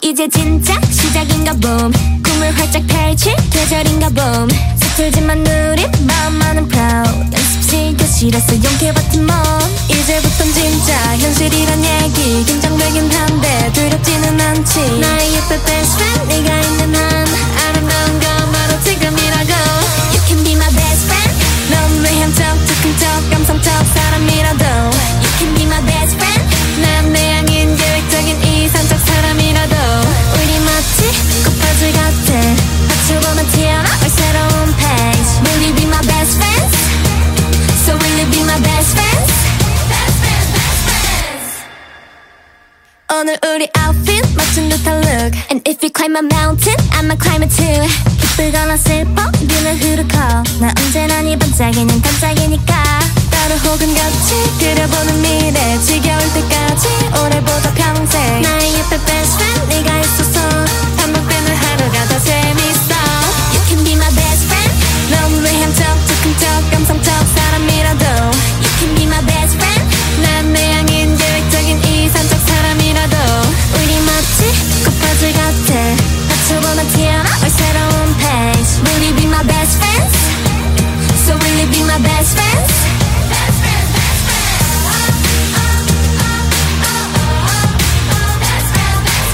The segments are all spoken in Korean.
이제 진짜 시작인가 봄. 꿈을 활짝 펼칠 계절인가 봄. 서툴지만 우리 마음만은 proud. 연습실 교실에서 용케 버틴 몸. 이제부턴 진짜 현실이란 얘기. 긴장되긴 한데 두렵지는 않지. 나의 예쁜 best friend 네가 있는 한 아름다운 건 바로 지금이라고. You can be my best friend. 넌 외향적, 즉흥적, 감성적 사람이라도 You can be my best friend. 난 내향인 계획적인 이상적 사람이라도 우리 마치 꽃받을 같아. 맞춰보면 튀어나올 새로운 페이지. Will you be my best friends? So will you be my best friends? Best friends, best friends. 오늘 우리 outfit 맞춘 듯한 look. And if you climb a mountain, I'ma climb it too. 기쁘거나 슬퍼, 눈을 흐르고 나 언제나 네 반짝이는 반짝이니까. 따로 혹은 같이 그려보는 미래. 지겨울 때까지 오늘보다 평생 나의 예쁜 best friend 네가 있어서 반복되는 하루가 더 재밌어. You can be my best friend. 넌 외향적, 즉흥적, 감성적 사람이라도 You can be my best friend. 난 내향인 계획적인 이상적 사람이라도 우리 마치 꽃받을 같아. 맞춰보면 튀어나올 새로운 페이지. Will you be my best friends? So will you be my best friends? Best friends, best friends. Best friends, best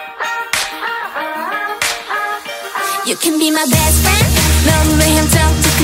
friends. You can be my best friend. 넌 외향적